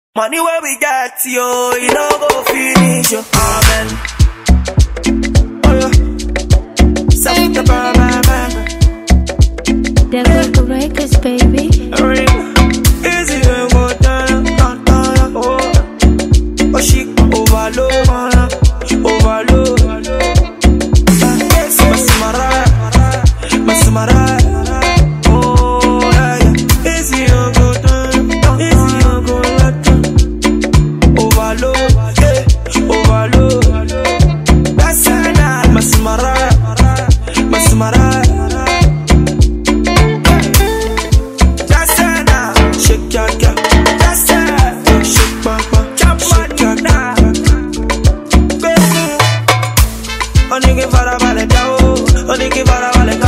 Money where we get, yo, you know go finish, yo. Amen. Oh, yeah. Set the bar, man. Devil Records, baby. Easy when go down, oh. Oh, she overload, overload. Masimara. Oh, yeah. Easy when go down, easy when go down. Overload, yeah, overload. That's it, Masimara. Shake your girl, that's it. Shake bamba, shake your girl, baby. Only give her a ballet, only give her a ballet,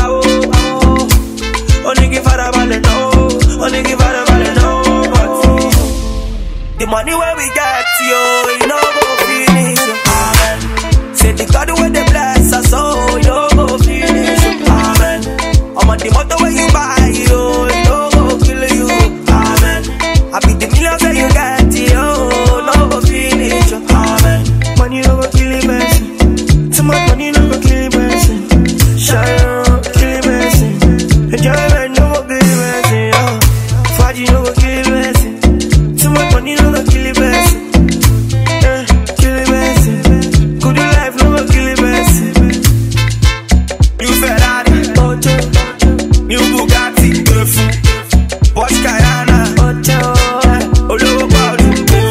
only give her a ballet, no, only give her a ballet, no. The money where we get, yo, you know go finish, amen. Say the God where they bless us, so you know go finish, amen. I'm on the motor where you buy, yo, you know go kill you, amen. I be the millions that you get, yo, no go finish, amen. Money no go kill the person, too much money no go kill the person. Shine, kill the person, enjoyment no go kill the person, yo. Faji no go kill the person, too much money no go kill the person, kill the person. Good life no go kill the person. New Ferrari, Auto, new Bugatti, Porsche Cayenne, Auto, Olowo Paulu,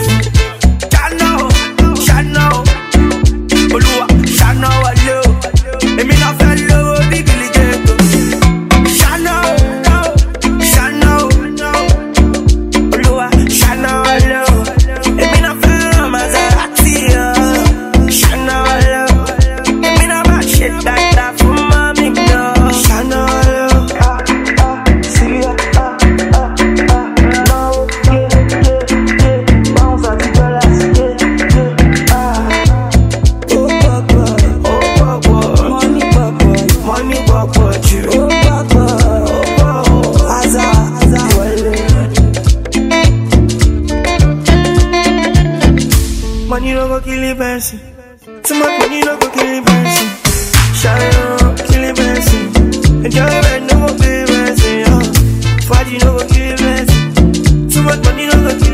Chanel, Oluwa, Chanel, Alo, Emi na fẹ́ lówó bí Billy Gates. Chanel, Oluwa, Chanel, Alo, Emi na fẹ́ Maserati, Chanel, Alo, Emi na bá ṣe dáadáa fún mami náà. Chanel, Alo, Syria, no, bounce at the dollars, money papa, you. Money no go kill the person. Too much money no go kill the person. Shine, kill the person. Enjoyment no go kill the person. Faji no go kill the person. Too much money no go kill